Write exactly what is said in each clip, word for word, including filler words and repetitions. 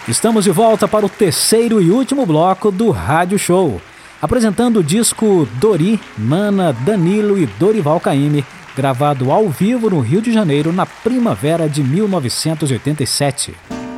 Estamos de volta para o terceiro e último bloco do Rádio Show, apresentando o disco Dori, Mana, Danilo e Dorival Caymmi, gravado ao vivo no Rio de Janeiro na primavera de mil novecentos e oitenta e sete.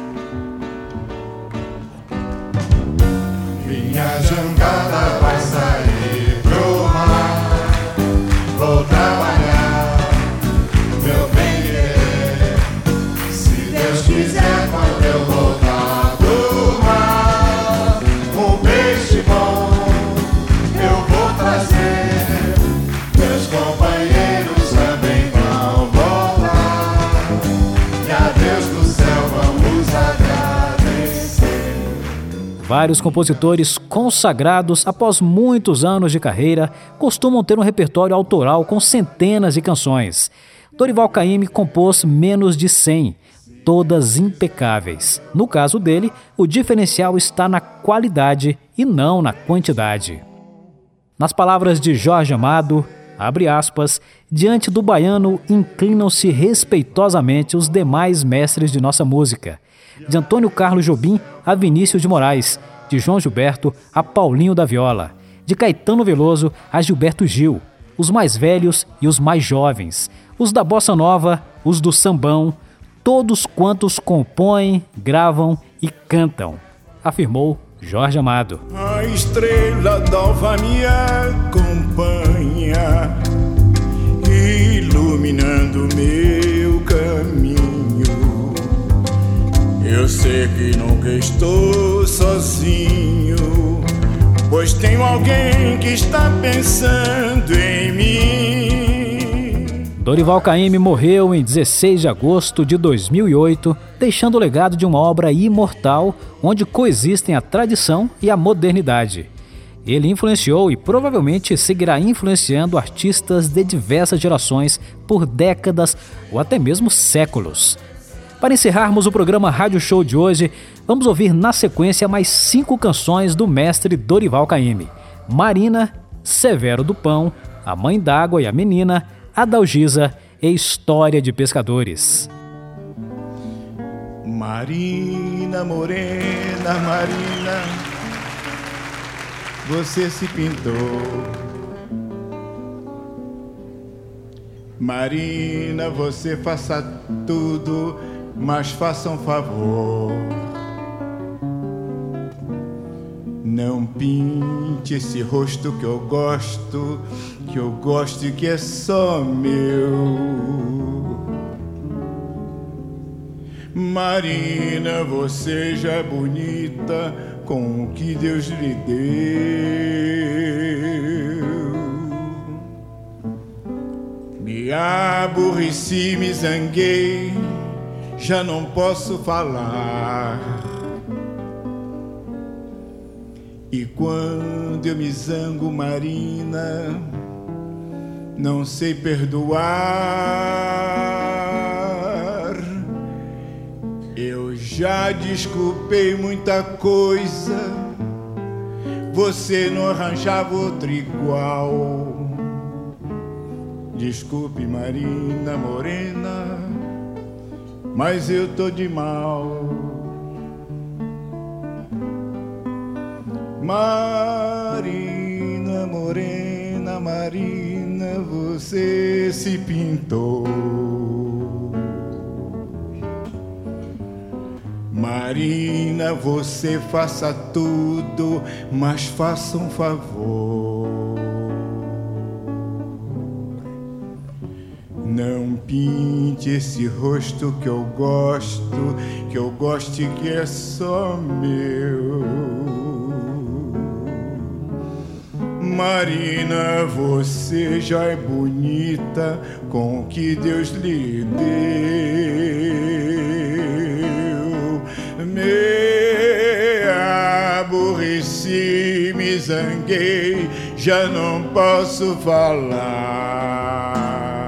Minha jangada vai sair pro mar, vou trabalhar, meu bem querer, se Deus quiser quando eu voltar do mar, um peixe bom eu vou trazer, meus companheiros também vão voltar, e a Deus do céu vamos agradecer. Vários compositores consagrados após muitos anos de carreira costumam ter um repertório autoral com centenas de canções. Dorival Caymmi compôs menos de cem, todas impecáveis. No caso dele, o diferencial está na qualidade e não na quantidade. Nas palavras de Jorge Amado, abre aspas, diante do baiano inclinam-se respeitosamente os demais mestres de nossa música. De Antônio Carlos Jobim a Vinícius de Moraes, de João Gilberto a Paulinho da Viola, de Caetano Veloso a Gilberto Gil, os mais velhos e os mais jovens, os da bossa nova, os do sambão, todos quantos compõem, gravam e cantam, afirmou Jorge Amado. A estrela d'alva me acompanha, iluminando meu caminho. Eu sei que nunca estou sozinho, pois tenho alguém que está pensando em mim. Dorival Caymmi morreu em dezesseis de agosto de dois mil e oito, deixando o legado de uma obra imortal, onde coexistem a tradição e a modernidade. Ele influenciou e provavelmente seguirá influenciando artistas de diversas gerações por décadas ou até mesmo séculos. Para encerrarmos o programa Rádio Show de hoje, vamos ouvir na sequência mais cinco canções do mestre Dorival Caymmi: Marina, Severo do Pão, A Mãe d'Água e a Menina, Adalgisa e História de Pescadores. Marina, morena, Marina, você se pintou. Marina, você faça tudo, mas faça um favor. Não pinte esse rosto que eu gosto, que eu gosto e que é só meu. Marina, você já é bonita com o que Deus lhe deu. Me aborreci, me zanguei, já não posso falar. E quando eu me zango, Marina, não sei perdoar. Eu já desculpei muita coisa, você não arranjava outro igual. Desculpe, Marina, morena, mas eu tô de mal. Marina, morena, Marina, você se pintou. Marina, você faça tudo, mas faça um favor. Não pinte esse rosto que eu gosto, que eu gosto e que é só meu. Marina, você já é bonita com o que Deus lhe deu. Me aborreci, me zanguei, já não posso falar.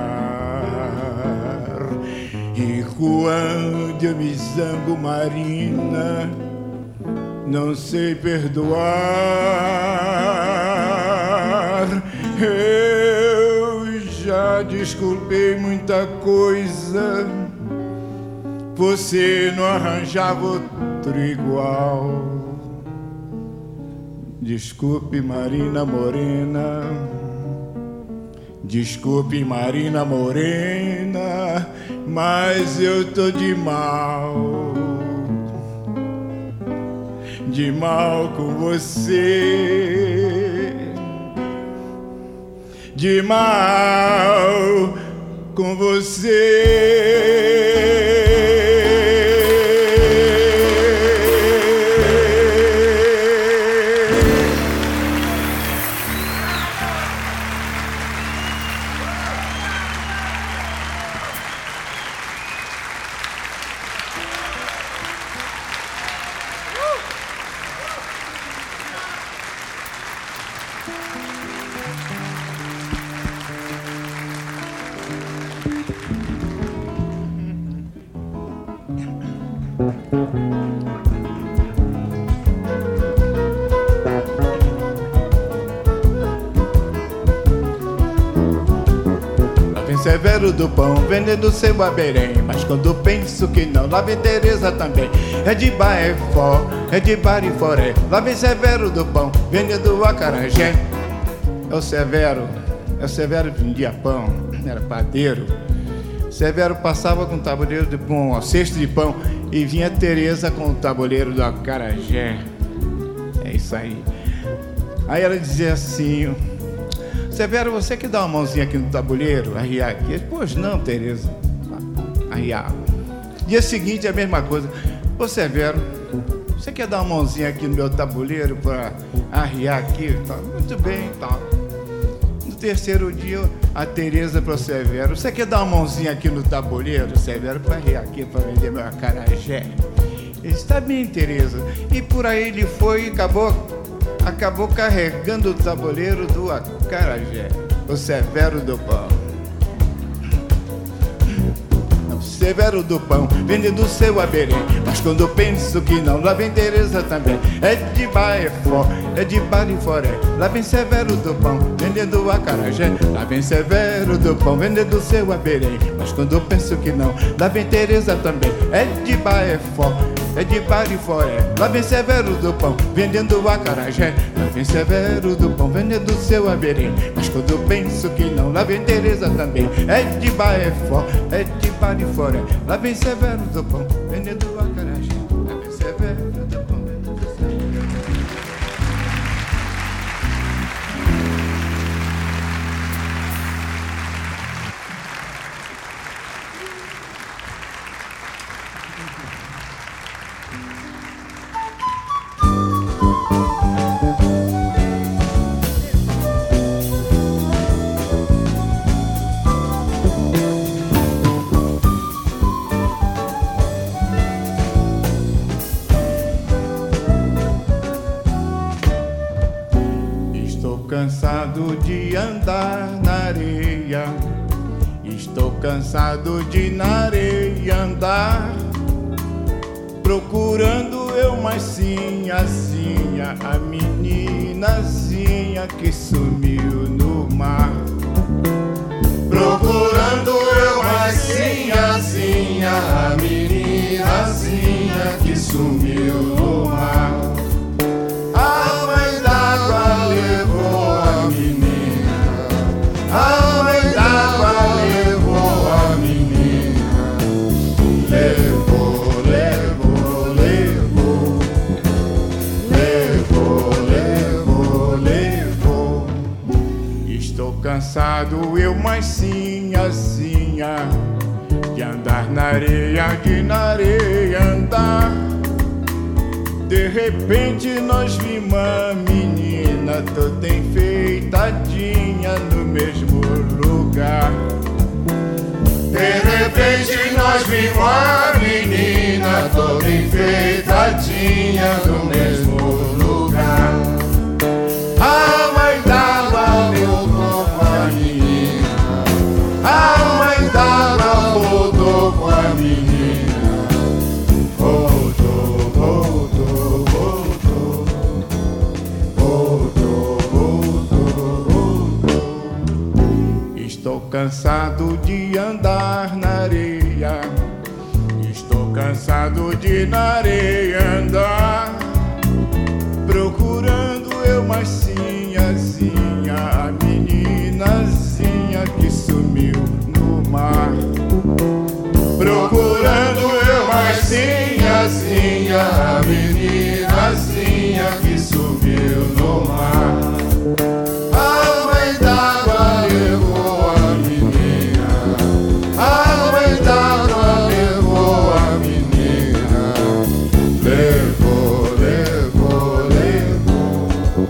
E quando eu me zango, Marina, não sei perdoar. Eu já desculpei muita coisa, você não arranjava outro igual. Desculpe, Marina Morena, desculpe, Marina Morena, mas eu tô de mal, de mal com você, de mal com você. Severo do Pão, vendendo seu aberém, mas quando penso que não, lá vem Tereza também. É de Baefó, é de Bariforé, lá vem Severo do Pão, vendendo acarajé. É o Severo, é o Severo que vendia pão, era padeiro. Severo passava com o tabuleiro de pão, ó, cesto de pão, e vinha Tereza com o tabuleiro do acarajé. É isso aí. Aí ela dizia assim: Severo, você que dá uma mãozinha aqui no tabuleiro, arriar aqui? Ele, pois não, Tereza. Arriar. Dia seguinte, a mesma coisa. Ô, Severo, você quer dar uma mãozinha aqui no meu tabuleiro para arriar aqui? Tá, muito bem, tá. No terceiro dia, a Tereza para o Severo: você quer dar uma mãozinha aqui no tabuleiro, Severo, para arriar aqui, para vender meu acarajé? Ele disse: tá bem, Tereza. E por aí ele foi e acabou... acabou carregando o tabuleiro do acarajé, o Severo do Pão. Severo do Pão, vendendo seu aberém, mas quando penso que não, lá vem Tereza também. É de Baefó, é de Bariforé, lá vem Severo do Pão, vendendo acarajé. Lá vem Severo do Pão, vendendo seu aberém, mas quando penso que não, lá vem Tereza também. É de Baefó, é de Bariforé, lá vem Severo do Pão, vendendo acarajé. Lá vem Severo do Pão, vendendo seu aberém, mas quando penso que não, lá vem Tereza também. É de Baefó, é de Bariforé, lá vem Severo do Pão, vendendo acarajé. Lá vem Severo do Pão, vendendo seu aberém. Cansado de andar na areia, estou cansado de na areia andar, procurando eu mais sim, assim, a meninazinha que sumiu no mar. Procurando eu mais sim, assim, a meninazinha que sumiu no mar. A mãe d'água levou a menina, a mãe d'água levou a menina, levou, levou, levou, levou, levou, levou. Estou cansado, eu mais sim, assim, de andar na areia, de na areia andar. De repente nós vimos uma menina toda enfeitadinha no mesmo lugar. De repente nós vimos uma menina toda enfeitadinha no mesmo lugar. A mãe d'água voltou com a menina, a mãe d'água voltou com a menina. Estou cansado de andar na areia, estou cansado de na areia andar, procurando eu mais sinhazinha, a meninazinha que sumiu no mar. Procurando eu mais sinhazinha, a meninazinha que sumiu no mar. A mãe d'água levou a menina, a mãe d'água levou a menina, levou, levou, levou,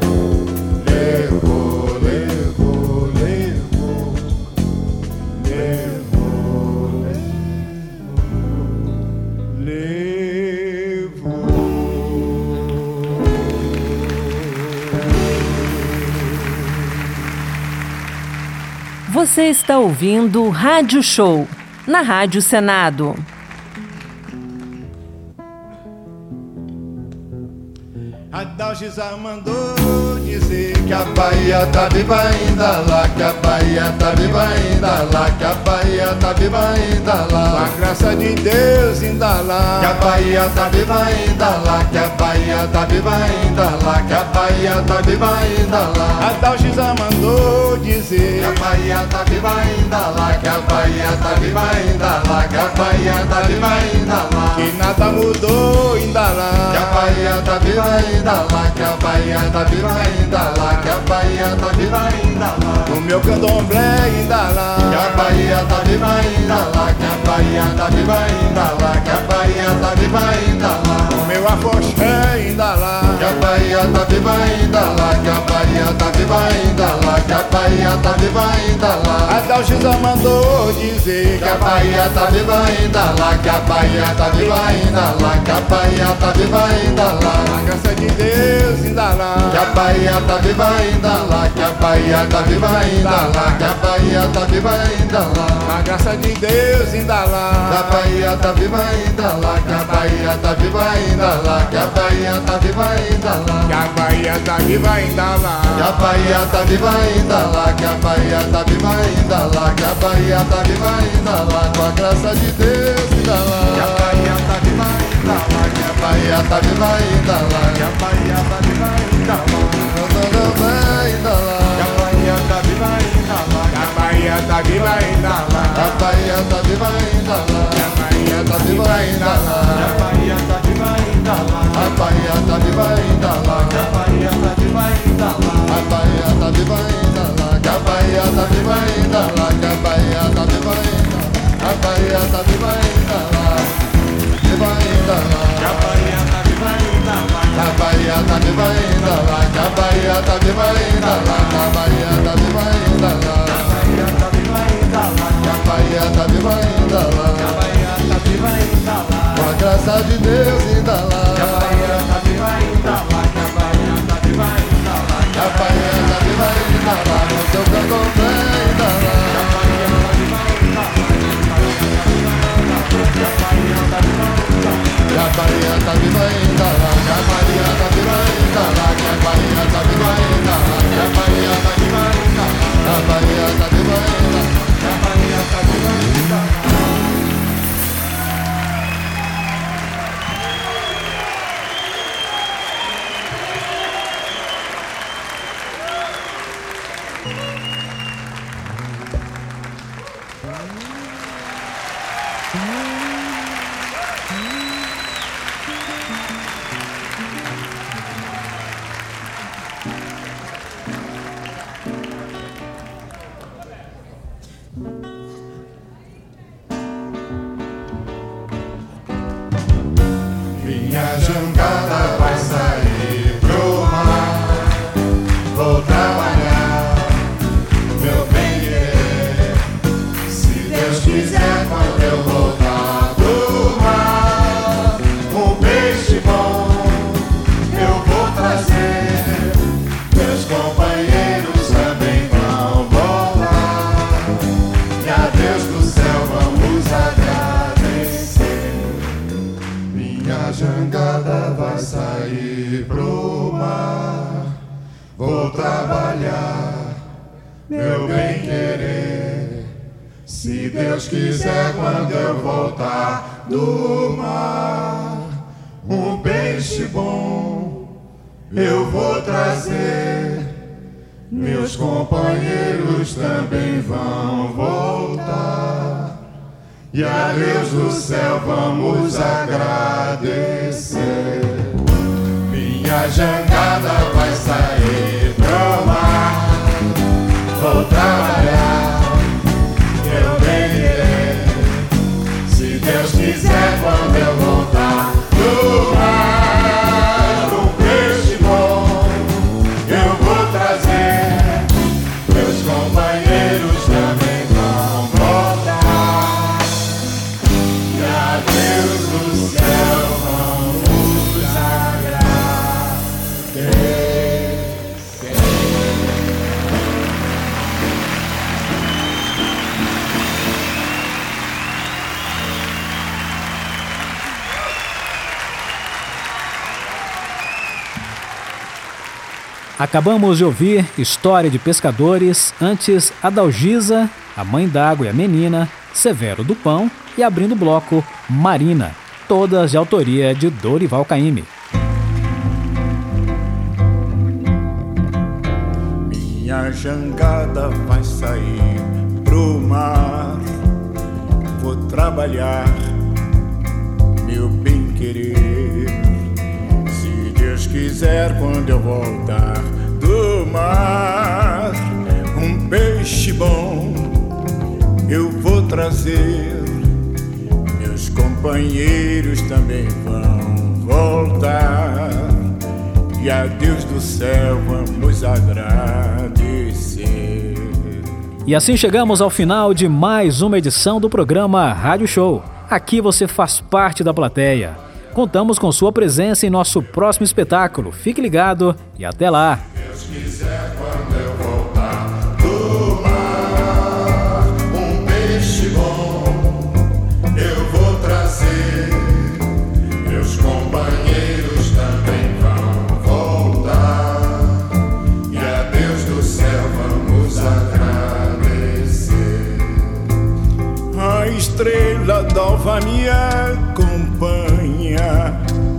levou, levou, levou, levou, levou. Você está ouvindo Rádio Show, na Rádio Senado. A Dalgisa mandou dizer que a Bahia tá viva ainda lá, que a Bahia tá viva ainda lá, que a Bahia tá viva ainda lá, com a graça de Deus ainda lá, que a Bahia tá viva ainda lá, que a Bahia tá viva ainda lá, que a Bahia tá viva ainda lá. A Dalgisa mandou dizer que a Bahia tá viva ainda lá, que a Bahia tá viva ainda lá, que a Bahia tá viva ainda lá, que nada mudou ainda lá, que a Bahia tá viva ainda lá, que a Bahia tá viva ainda lá, que a Bahia tá viva ainda lá, o meu candomblé ainda lá, que a Bahia tá viva ainda lá, que a Bahia tá viva ainda lá, que a Bahia tá viva ainda lá, o meu afoxé ainda lá, que a Bahia tá viva ainda lá, que a Bahia tá viva ainda lá, que a Bahia tá viva ainda lá. A Dalgisa mandou dizer que a Bahia tá viva ainda lá, que a Bahia tá viva ainda lá, que a Bahia tá viva ainda lá, a graça de Deus ainda lá, que a Bahia tá viva ainda lá, que a Bahia tá viva ainda lá, que a Bahia tá viva ainda lá, a graça de Deus ainda lá, que a Bahia tá viva ainda lá, que a Bahia tá viva ainda lá, que a Bahia tá viva ainda lá, que a Bahia tá viva ainda lá, que a Bahia tá viva ainda lá, que a Bahia tá viva ainda lá, que a Bahia tá viva ainda lá, com a graça de Deus ainda lá, que a Bahia tá viva ainda lá, que a Bahia tá viva ainda lá, que a Bahia tá viva ainda lá, ainda lá, que a Bahia tá viva ainda lá, que a Bahia tá viva ainda lá, que a Bahia tá viva ainda lá, que a Bahia tá viva ainda lá, que a Bahia tá viva ainda lá, a Bahia tá viva ainda lá, que a Bahia tá viva ainda lá, a Bahia tá viva ainda lá, que a Bahia tá viva ainda lá, que a Bahia tá viva ainda, a Bahia tá viva ainda lá, viva ainda lá, que a Bahia tá viva ainda lá, que a Bahia tá viva ainda lá, que a Bahia tá viva ainda lá, que a Bahia tá viva ainda lá, que a Bahia tá viva ainda lá, que a Bahia tá viva ainda lá, que a Bahia tá viva ainda lá, com a graça de Deus ainda lá, que a Bahia tá viva ainda lá, que a Bahia tá viva ainda lá, que a Bahia tá viva ainda lá, com seu candomblé ainda lá, que a Bahia tá viva ainda lá, que a Bahia tá viva ainda lá, que a Bahia tá viva ainda lá, que a Bahia tá viva ainda lá, que a Bahia tá viva ainda lá, que a Bahia tá viva ainda lá, que a Bahia tá viva ainda lá, que a Bahia tá viva ainda lá. Minha jangada vai sair pro mar, vou trabalhar, meu bem querer. Se Deus quiser, quando eu voltar do mar, um peixe bom eu vou trazer. Meus companheiros também vão voltar, e a Deus do céu vamos agradecer. Minha jangada vai sair pro mar, vou trabalhar, meu bem querer. Se Deus quiser, quando eu voltar do mar, um peixe bom eu vou trazer. Meus companheiros também vão voltar, e a Deus do céu vamos agradecer. Minha jangada vai sair pro mar, vou trabalhar, eu vencerei. Se Deus quiser, quando eu voltar do mar, um peixe bom eu vou trazer. Meus companheiros também vão voltar, e a Deus do céu vamos agradecer. Acabamos de ouvir História de Pescadores, antes Adalgisa, A Mãe d'Água e a Menina, Severo do Pão e, abrindo o bloco, Marina, todas de autoria de Dorival Caymmi. Minha jangada vai sair pro mar, vou trabalhar, meu bem-querer. Se Deus quiser, quando eu voltar do mar, um peixe bom eu vou trazer. Meus companheiros também vão voltar, e a Deus do céu vamos agradecer. E assim chegamos ao final de mais uma edição do programa Rádio Show. Aqui você faz parte da plateia. Contamos com sua presença em nosso próximo espetáculo. Fique ligado e até lá. Deus quiser, quando eu voltar do mar, um peixe bom eu vou trazer. Meus companheiros também vão voltar, e a Deus do céu vamos agradecer. A estrela d'alva me acompanha,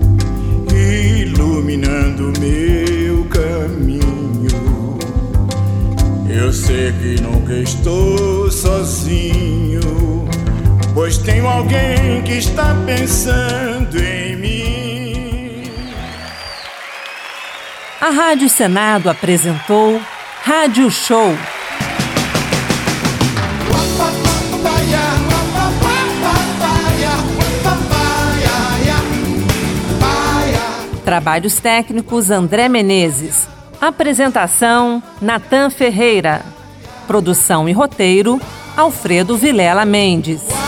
iluminando meu caminho. Eu sei que nunca estou sozinho, pois tenho alguém que está pensando em mim. A Rádio Senado apresentou Rádio Show. Trabalhos técnicos André Menezes. Apresentação Natan Ferreira. Produção e roteiro Alfredo Vilela Mendes.